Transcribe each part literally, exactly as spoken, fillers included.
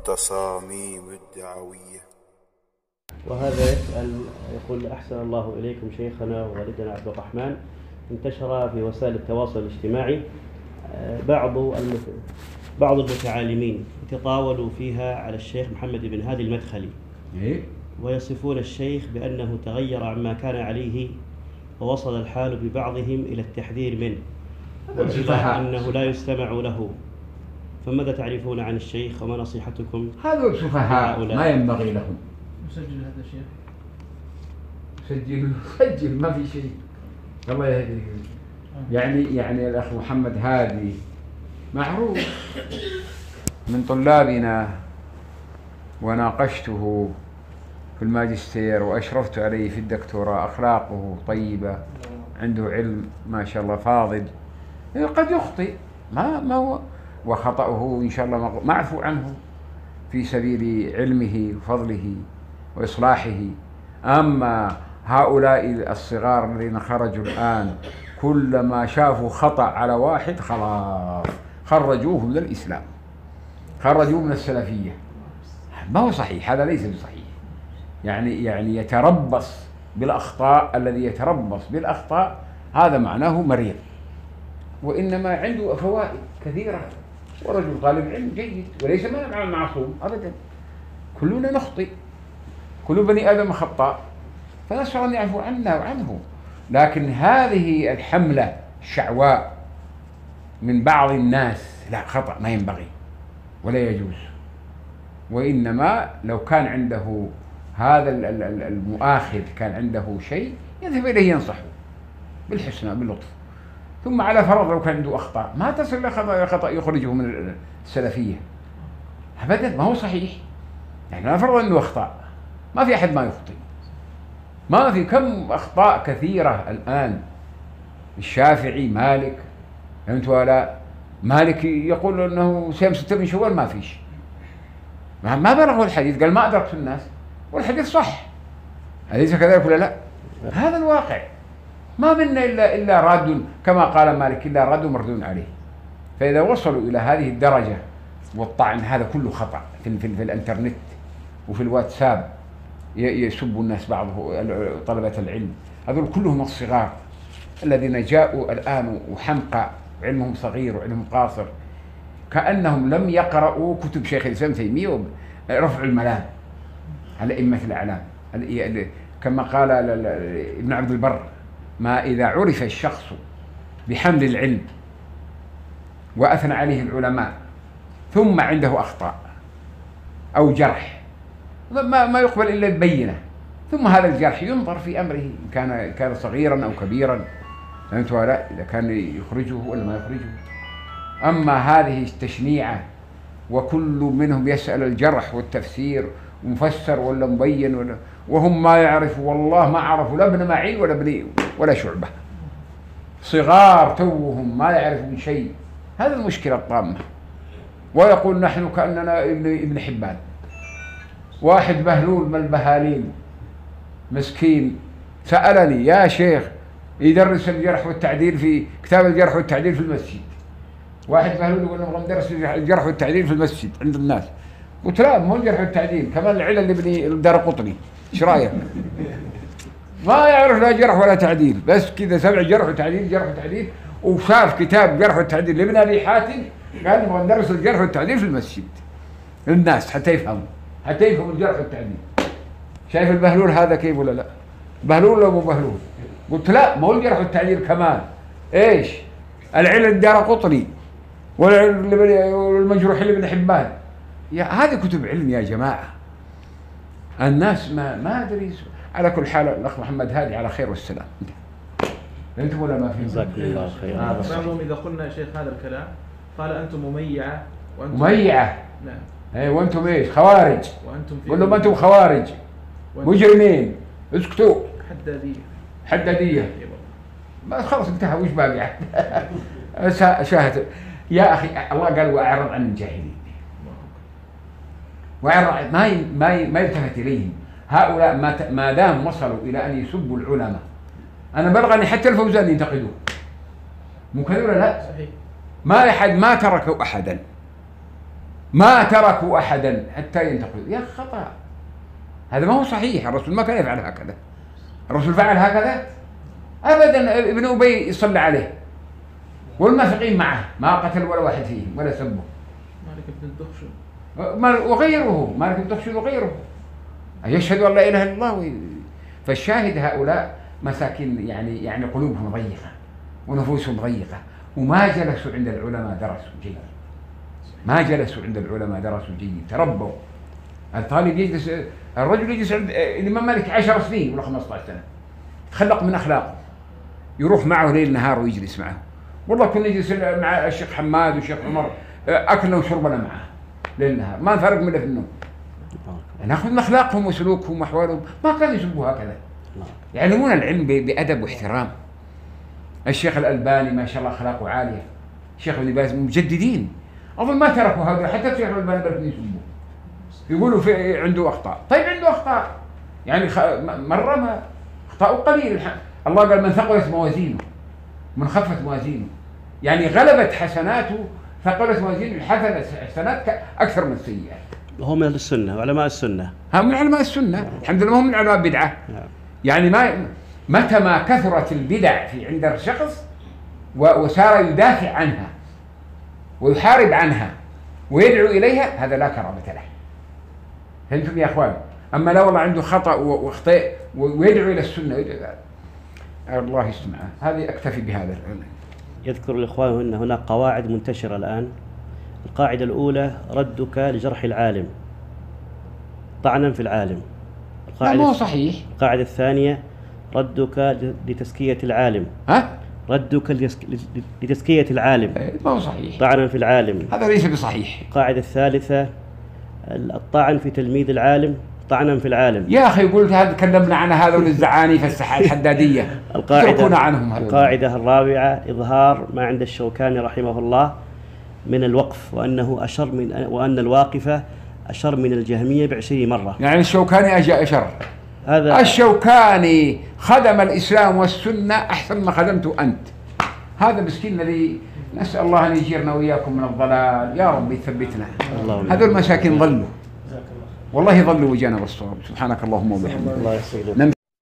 التصاميم الدعوية. وهذا يسأل يقول: أحسن الله إليكم شيخنا ووالدنا عبد الرحمن، انتشر في وسائل التواصل الاجتماعي بعض بعض المتعالمين يتطاولوا فيها على الشيخ محمد بن هادي المدخلي، ويصفون الشيخ بأنه تغير عما كان عليه، ووصل الحال ببعضهم إلى التحذير منه، وإلى أنه لا يستمع له. فماذا تعرفون عن الشيخ وما نصيحتكم؟ هذول سفهاء ما ينبغي لهم. نسجل هذا الشيخ. سجل سجل ما في شيء. الله يهديه. يعني يعني الأخ محمد هادي معروف من طلابنا، وناقشته في الماجستير وأشرفت عليه في الدكتوراه. أخلاقه طيبة، عنده علم ما شاء الله فاضل. قد يخطئ، ما ما هو وخطأه إن شاء الله معفو عنه في سبيل علمه وفضله وإصلاحه. أما هؤلاء الصغار الذين خرجوا الآن كلما شافوا خطأ على واحد خلاص خرجوه من الإسلام، خرجوه من السلفية. ما هو صحيح، هذا ليس بصحيح. يعني يعني يتربص بالأخطاء، الذي يتربص بالأخطاء هذا معناه مريض، وإنما عنده فوائد كثيرة، ورجل طالب علم جيد وليس معنى معصوم أبدا. كلنا نخطئ، كل بني آدم خطاء، فنسأل أن يعفو عنا وعنه. لكن هذه الحملة الشعواء من بعض الناس لا، خطأ ما ينبغي ولا يجوز. وإنما لو كان عنده هذا المؤاخذ كان عنده شيء يذهب إليه ينصحه بالحسنى باللطف. ثم على فرض لو كان عنده أخطاء ما تصل إلى خطأ يخرجه من السلفية أبدا، ما هو صحيح. يعني على فرض أنه أخطاء، ما في أحد ما يخطئ، ما في كم أخطاء كثيرة الآن. الشافعي، مالك، فهمت ولا؟ مالك يقول أنه صيام ستة من شوال ما فيش، ما بلغوا الحديث، قال ما أدركت الناس، والحديث صح. أليس كذلك ولا لا؟ هذا الواقع. ما منا إلا إلا راد كما قال مالك، إلا راد مردود عليه. فإذا وصلوا إلى هذه الدرجة والطعن هذا كله خطأ في, في, في الإنترنت وفي الواتساب، يسب الناس بعض طلبة العلم، هذول كلهم الصغار الذين جاءوا الآن وحمقى علمهم صغير وعلمهم قاصر، كأنهم لم يقرأوا كتب شيخ الإسلام تيمية رفع الملام على أئمة الأعلام. كما قال ابن عبد البر: ما إذا عرف الشخص بحمل العلم وأثنى عليه العلماء ثم عنده أخطاء أو جرح ما ما يقبل إلا البينة، ثم هذا الجرح ينظر في أمره كان كان صغيرا أو كبيرا، فهمت ولا؟ إذا كان يخرجه ولا ما يخرجه. أما هذه التشنيعة وكل منهم يسأل الجرح والتفسير ومفسر ولا مبين ولا، وهم ما يعرفوا، والله ما عرفوا لا ابن معين ولا ابن ولا شعبة، صغار توهم ما يعرفون شيء. هذا المشكلة الطامة. ويقول نحن كأننا ابن ابن حبان. واحد بهلول من البهالين مسكين سألني: يا شيخ يدرس الجرح والتعديل في كتاب الجرح والتعديل في المسجد. واحد بهلول يقول نبغى ندرس الجرح والتعديل في المسجد عند الناس. قلت لا، مو الجرح والتعديل، كمان العلل لابن الدارقطني، ايش رايك؟ ما يعرف لا جرح ولا تعديل، بس كذا سمع جرح وتعديل جرح وتعديل، وشاف كتاب جرح والتعديل لابن ابي حاتم قال نبغى ندرس الجرح والتعديل في المسجد للناس حتى يفهموا، حتى يفهموا الجرح والتعديل. شايف البهلول هذا كيف ولا لا؟ بهلول ولا مو بهلول؟ قلت لا، ما هو الجرح والتعديل كمان ايش؟ العلل الدارقطني والمجروح لابن حبان. يا هذه كتب علم يا جماعة. الناس ما ما ادري. على كل حال الاخ محمد هادي على خير والسلام. انتم ولا ما في؟ جزاكم الله خير. معلوم اذا قلنا يا شيخ هذا الكلام قال انتم مميعة وانتم مميعة. نعم. اي وانتم ايش؟ خوارج. وانتم في قول لهم انتم خوارج مجرمين، اسكتوا. حدادية. حدادية. ما خلص انتهى، وش باقي؟ شاهد يا اخي، الله قال واعرض عن الجاهلين، واعرض ما ي... ما ي... ما يلتفت اليهم. هؤلاء ما, ت... ما دام وصلوا الى ان يسبوا العلماء، انا بلغني حتى الفوزان ينتقدوه، مو كذا ولا لا؟ صحيح. ما احد ما تركوا احدا، ما تركوا أحدا حتى ينتقلوا. يا خطأ، هذا ما هو صحيح. الرسول ما كان يفعل هكذا. الرسول فعل هكذا أبدا. ابن أبي يصلى عليه والمنافقين معه، ما قتل ولا واحد فيهم ولا سبه. مالك بن الدخشن وغيره، مالك بن الدخشن وغيره يشهد أن لا إله إلا الله وي... فالشاهد هؤلاء مساكين، يعني يعني قلوبهم ضيقة ونفوسهم ضيقة، وما جلسوا عند العلماء درسوا جيد. ما جلسوا عند العلماء درسوا جيد، تربوا. الطالب يجلس، الرجل يجلس عند الإمام مالك عشر سنين ولا خمسة عشر سنة، تخلق من أخلاقه، يروح معه ليل نهار ويجلس معه. والله كنا نجلس مع الشيخ حماد والشيخ عمر، أكلنا وشربنا معه ليل نهار، ما فرق من في النوم. ناخذ من أخلاقهم وسلوكهم وأحوالهم، ما كانوا يسبوا هكذا. يعلمون العلم بأدب واحترام. الشيخ الألباني ما شاء الله أخلاقه عالية، الشيخ ابن باز مجددين، أظن ما تركوا هذا. حتى الشيخ الألباني بدأوا يسبوه، يقولوا في عنده أخطاء. طيب عنده أخطاء، يعني مرة ما أخطاء قليل. الله قال من ثقلت موازينه من خفت موازينه، يعني غلبت حسناته، ثقلت موازينه، الحسنات أكثر من السيئات. وهم من السنة، علماء السنة. هم من علماء السنة الحمد لله، ما هم من علماء البدعة. يعني ما متى ما كثرت البدع في عند الشخص وصار يدافع عنها ويحارب عنها ويدعو إليها، هذا لا كرامة له. فهمتم يا أخوان؟ أما لا والله عنده خطأ واخطاء ويدعو إلى السنة، الله يسمع. هذه أكتفي بهذا. يذكر الإخوان أن هناك قواعد منتشرة الآن. القاعدة الأولى ردك لجرح العالم طعنا في العالم. القاعدة ما هو صحيح. القاعدة الثانية ردك لتزكية العالم. ها؟ ردك لتزكية العالم ما هو صحيح، طعنا في العالم. هذا ليس بصحيح. القاعدة الثالثة الطعن في تلميذ العالم طعنا في العالم. يا أخي قلت هذا تكلمنا عن هذا والزعاني في الحدادية. القاعدة عنهم هذا. القاعدة الرابعة إظهار ما عند الشوكاني رحمه الله من الوقف، وأنه أشر من وأن الواقفة أشر من الجهمية بعشرين مرة. يعني الشوكاني أجا أشر. هذا الشوكاني خدم الإسلام والسنة أحسن ما خدمته أنت. هذا مسكين الذي نسأل الله أن يجيرنا وإياكم من الضلال، يا رب يثبتنا. هذول المساكين ضلوا والله، ضلوا وجانا بالصواب. سبحانك اللهم وبحمدك. الله يسلمك.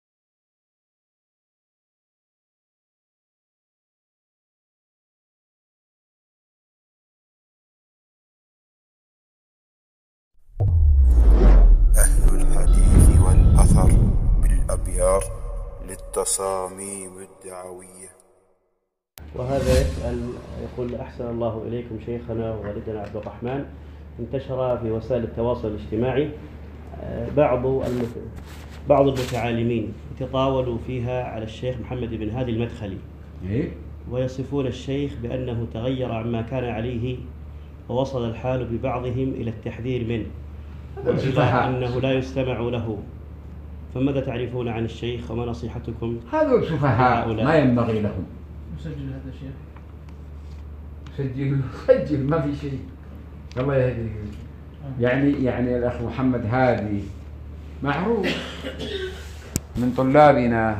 أهل الحديث والأثر بالأبيار للتصاميم الدعوية. وهذا يسأل يقول أحسن الله إليكم شيخنا ووالدنا عبد الرحمن، انتشر في وسائل التواصل الاجتماعي بعض بعض المتعالمين يتطاولوا فيها على الشيخ محمد بن هادي المدخلي، ويصفون الشيخ بأنه تغير عما كان عليه، ووصل الحال ببعضهم إلى التحذير منه وإلى أنه لا يستمع له. فماذا تعرفون عن الشيخ وما نصيحتكم؟ هذول سفهاء ما ينبغي لهم. مسجل هذا الشيخ؟ سجل سجل ما في شيء. الله يهديك. يعني يعني الأخ محمد هادي معروف من طلابنا،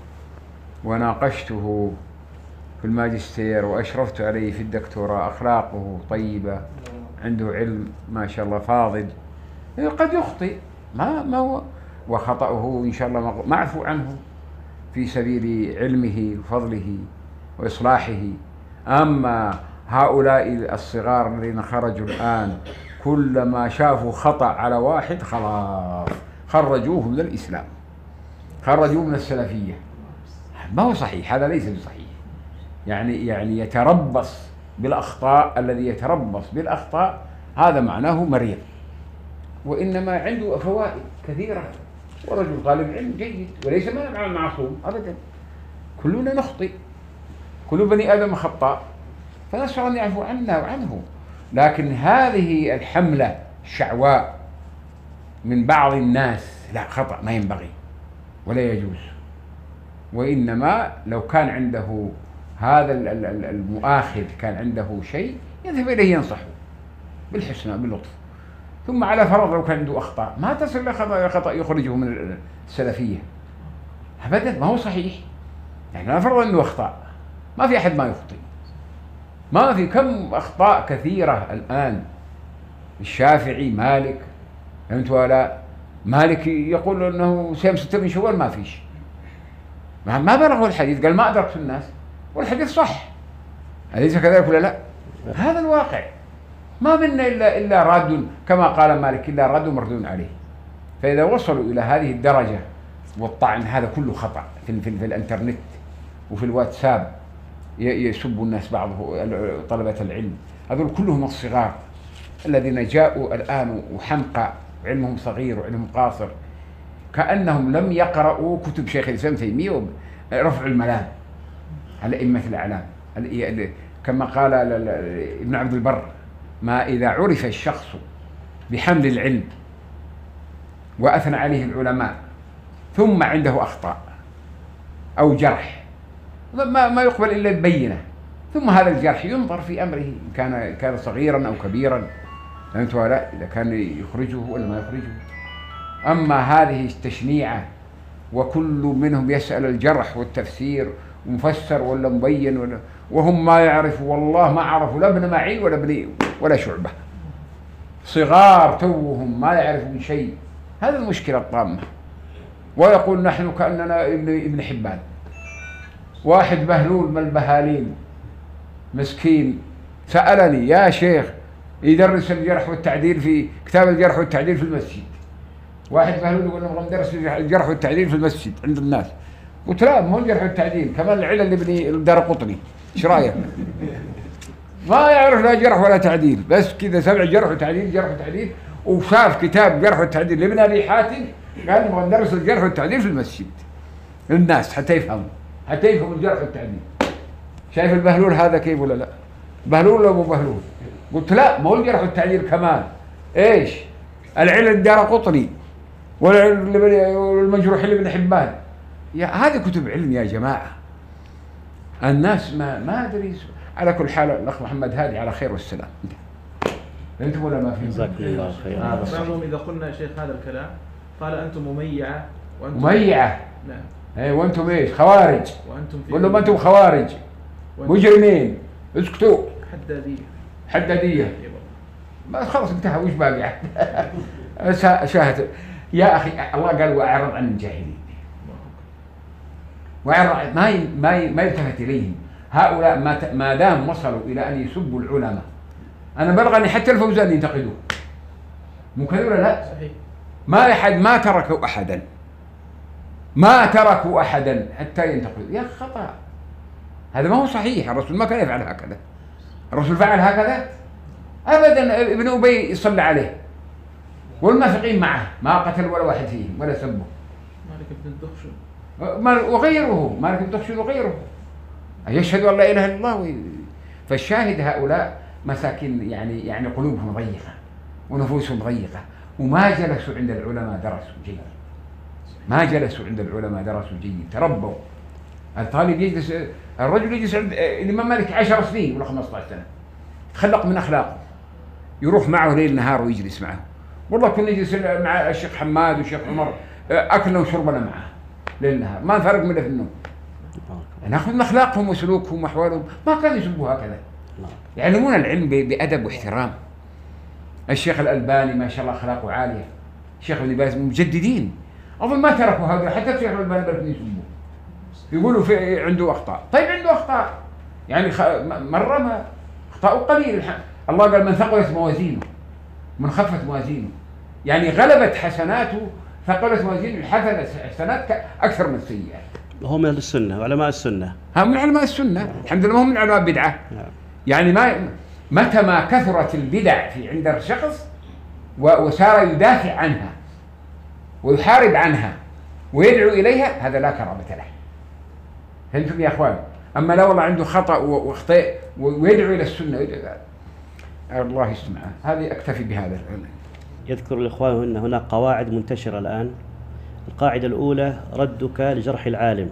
وناقشته في الماجستير وأشرفت عليه في الدكتوراه. أخلاقه طيبة، عنده علم ما شاء الله فاضل. قد يخطئ، ما ما هو وخطأه إن شاء الله معفو عنه في سبيل علمه وفضله وإصلاحه. أما هؤلاء الصغار الذين خرجوا الآن كلما شافوا خطأ على واحد خلاص خرجوه من الإسلام، خرجوه من السلفية. ما هو صحيح، هذا ليس بصحيح. يعني يعني يتربص بالأخطاء، الذي يتربص بالأخطاء هذا معناه مريض، وإنما عنده فوائد كثيرة، ورجل طالب علم جيد وليس مع معصوم أبدا. كلنا نخطئ، كل بني آدم خطاء، فنسأل أن يعفو عنا وعنه. لكن هذه الحملة الشعواء من بعض الناس لا، خطأ ما ينبغي ولا يجوز. وإنما لو كان عنده هذا المؤاخذ كان عنده شيء يذهب إليه ينصحه بالحسنى باللطف. ثم على فرض لو كان عنده أخطاء ما تصل لخطأ خطأ يخرجه من السلفية أبدا، ما هو صحيح. يعني على فرض أنه أخطاء، ما في أحد ما يخطئ، ما في كم أخطاء كثيرة الآن الشافعي، مالك، فهمت ولا؟ مالك يقول انه صيام ستة من شوال ما فيش، ما ما بلغوا الحديث، قال ما ادركت الناس والحديث صح، أليس كذلك ولا لا؟ هذا الواقع، ما منا الا الا راد كما قال مالك، الا راد مردود عليه. فاذا وصلوا الى هذه الدرجه والطعن، هذا كله خطا في, في, في الانترنت وفي الواتساب، يسب الناس بعضه طلبه العلم، هذول كلهم الصغار الذين جاءوا الان وحمقى علمهم صغير وعلمهم قاصر، كأنهم لم يقرأوا كتب شيخ الإسلام تيمية رفع الملام على أئمة الأعلام، كما قال ابن عبد البر: ما إذا عرف الشخص بحمل العلم وأثنى عليه العلماء ثم عنده أخطاء أو جرح، ما ما يقبل إلا ببينة، ثم هذا الجرح ينظر في أمره إن كان كان صغيرا أو كبيرا، فهمت ولا؟ إذا كان يخرجه ولا ما يخرجه. أما هذه التشنيعة وكل منهم يسأل الجرح والتفسير ومفسر ولا مبين ولا، وهم ما يعرفوا، والله ما عرفوا لا ابن معين ولا ابن ولا شعبة، صغار توهم ما يعرفون شيء. هذه المشكلة الطامة. ويقول نحن كأننا ابن ابن حبان. واحد بهلول من البهالين مسكين سألني: يا شيخ يدرس الجرح والتعديل في كتاب الجرح والتعديل في المسجد. واحد بهلول يقول نبغى ندرس الجرح والتعديل في المسجد عند الناس. قلت لا، مو الجرح والتعديل، كمان العلل اللي ابن الدارقطني، ايش رايك؟ ما يعرف لا جرح ولا تعديل، بس كذا سمع جرح وتعديل جرح وتعديل، وشاف كتاب جرح والتعديل لابن ابي حاتم، قال نبغى ندرس الجرح والتعديل في المسجد للناس حتى يفهموا، حتى يفهموا الجرح والتعديل. شايف البهلول هذا كيف ولا لا؟ بهلول ولا ابو بهلول؟ قلت لا، ما هو الجرح والتعديل كمان ايش؟ العلل الدارقطني والمجروح لابن حبان. يا هذه كتب علم يا جماعه، الناس ما ما ادري. على كل حال الاخ محمد هادي على خير والسلام. انتم ولا ما في؟ جزاكم الله خير. بعضهم اذا قلنا يا شيخ هذا الكلام قال انتم مميعه وانتم مميعه. نعم. اي وانتم ايش؟ خوارج. وانتم في قول لهم انتم خوارج مجرمين، اسكتوا. حداديه حداديه ما خلص انتهى، وش باقي؟ شاهد يا اخي، الله قال واعرض عن الجاهلين، واعرض ما ي... ما ي... ما يلتفت اليهم. هؤلاء ما, ما دام وصلوا الى ان يسبوا العلماء، انا بلغني حتى الفوزان ينتقدوه، مو كذا ولا لا؟ صحيح. ما احد ما تركوا احدا، ما تركوا احدا حتى ينتقدوا. يا خطا، هذا ما هو صحيح. الرسول ما كان يفعل هكذا. الرسول فعل هكذا ابدا. ابن ابي يصلى عليه والمنافقين معه، ما قتل ولا واحد فيهم ولا سبه. مالك بن الدخشن وغيره، مالك بن الدخشن وغيره يشهد ان لا اله الا الله وي... فالشاهد هؤلاء مساكين، يعني يعني قلوبهم ضيقه ونفوسهم ضيقه، وما جلسوا عند العلماء درسوا جيد، ما جلسوا عند العلماء درسوا جيد، تربوا. الطالب يجلس، الرجل يجلس عند الامام مالك عشر سنين ولا خمسة عشر سنه، تخلق من اخلاقه، يروح معه ليل نهار ويجلس معه. والله كنا نجلس مع الشيخ حماد والشيخ عمر، اكلنا وشربنا معه ليل نهار، ما نفرق منه في النوم، ناخذ من اخلاقهم وسلوكهم واحوالهم. ما كانوا يسبوا هكذا، يعلمون العلم بادب واحترام. الشيخ الالباني ما شاء الله اخلاقه عاليه، الشيخ ابن باز مجددين، اظن ما تركوا هذا، حتى الشيخ الالباني بل يسبوه، يقولوا في عنده اخطاء. طيب عنده اخطاء، يعني مره ما اخطاء قليل. الله قال من ثقلت موازينه من خفت موازينه، يعني غلبت حسناته، ثقلت موازينه، الحسنات اكثر من السيئات. وهو من السنه، علماء السنه. ها من علماء السنه، الحمد لله، ما هم من علماء البدعه. يعني ما متى ما كثرت البدع في عند الشخص وصار يدافع عنها ويحارب عنها ويدعو اليها، هذا لا كرامه له. فهمتم يا اخوان؟ اما لا والله عنده خطا واخطاء ويدعو الى السنه، الله يسمع. هذه اكتفي بهذا. يذكر الاخوان ان هناك قواعد منتشره الان. القاعده الاولى: ردك لجرح العالم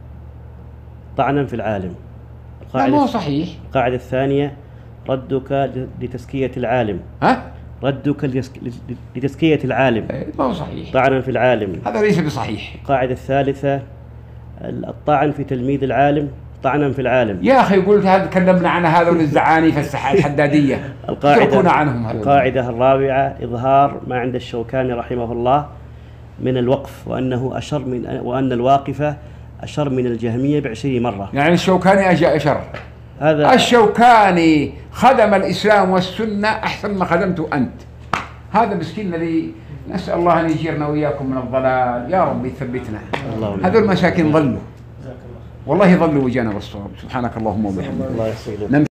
طعنا في العالم. القاعده مو صحيح. القاعده الثانيه: ردك لتزكيه العالم. ها؟ ردك لتزكيه العالم. ما هو صحيح. طعنا في العالم، هذا ليس بصحيح. القاعده الثالثه: الطعن في تلميذ العالم طعنا في العالم. يا أخي قلت هذا تكلمنا عن هذول الزعاني في الحدادية. القاعدة عنهم القاعدة الرابعة إظهار ما عند الشوكاني رحمه الله من الوقف، وأنه أشر من وأن الواقفة أشر من الجهمية بعشرين مرة. يعني الشوكاني أجا أشر. هذا الشوكاني خدم الإسلام والسنة أحسن ما خدمته أنت. هذا مسكين الذي نسأل الله أن يجيرنا وإياكم من الضلال، يا رب يثبتنا. هذول المساكين ضلوا والله، ضلوا وجانا بالصواب. سبحانك اللهم وبحمدك.